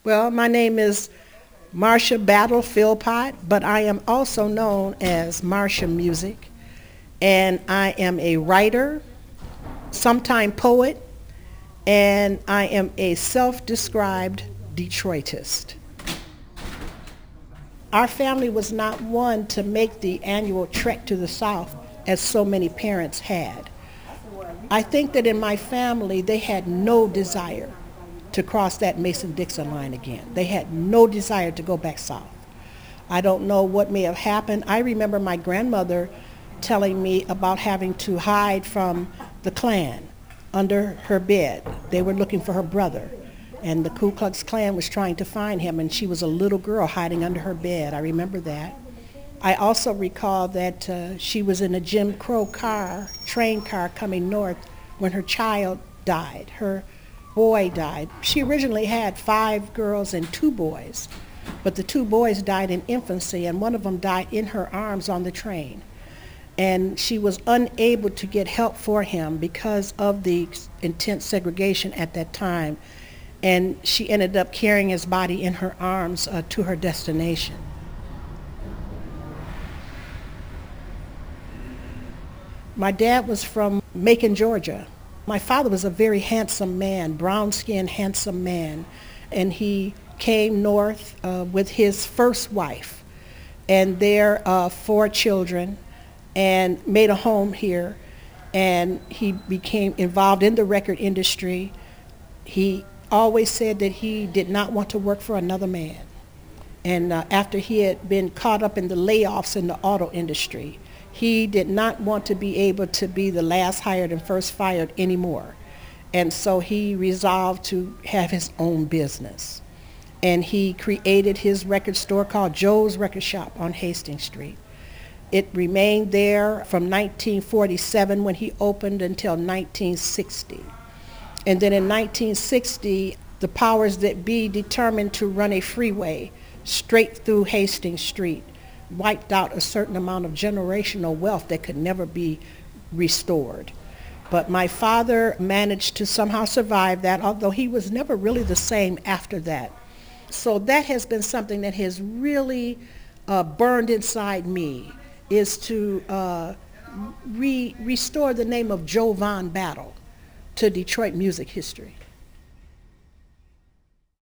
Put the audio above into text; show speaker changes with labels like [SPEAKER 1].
[SPEAKER 1] Well, my name is Marcia Battle Philpott, but I am also known as Marcia Music, and I am a writer, sometime poet, and I am a self-described Detroitist. Our family was not one to make the annual trek to the South as so many parents had. I think that in my family, they had no desire to cross that Mason-Dixon line again. They had no desire to go back south. I don't know what may have happened. I remember my grandmother telling me about having to hide from the Klan under her bed. They were looking for her brother, and the Ku Klux Klan was trying to find him, and she was a little girl hiding under her bed. I remember that. I also recall that she was in a Jim Crow train car coming north when her child died. Her boy died. She originally had 5 girls and 2 boys, but the 2 boys died in infancy, and one of them died in her arms on the train. And she was unable to get help for him because of the intense segregation at that time, and she ended up carrying his body in her arms to her destination. My dad was from Macon, Georgia. My father was a very handsome man, brown-skinned, handsome man, and he came north with his first wife and their 4 children and made a home here, and he became involved in the record industry. He always said that he did not want to work for another man. And after he had been caught up in the layoffs in the auto industry, he did not want to be able to be the last hired and first fired anymore. And so he resolved to have his own business. And he created his record store called Joe's Record Shop on Hastings Street. It remained there from 1947 when he opened until 1960. And then in 1960, the powers that be determined to run a freeway straight through Hastings Street, wiped out a certain amount of generational wealth that could never be restored. But my father managed to somehow survive that, although he was never really the same after that. So that has been something that has really burned inside me, is to restore the name of Joe Von Battle to Detroit music history.